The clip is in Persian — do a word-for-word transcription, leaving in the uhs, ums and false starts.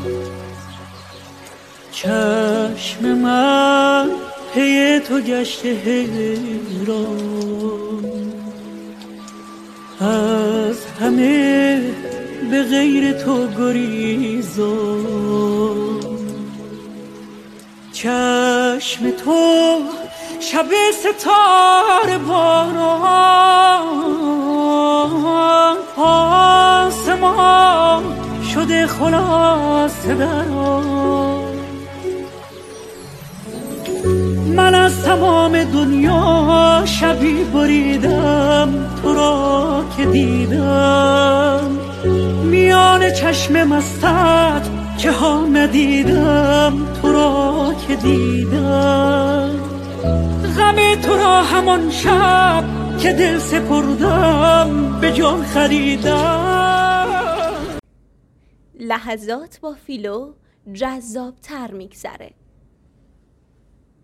چشم من پی تو گشته حیران، از همه به غیر تو گریزان. چشم تو شب ستاره باران، آسمان شده خلاصه در آن. من از تمام دنیا شبی بریدم، تو را که دیدم میان چشم مستت که ها ندیدم، تو را که دیدم. غم تو را همان شب که دل سپردم به جان خریدم. لحظات با فیلو جذاب تر میگذره.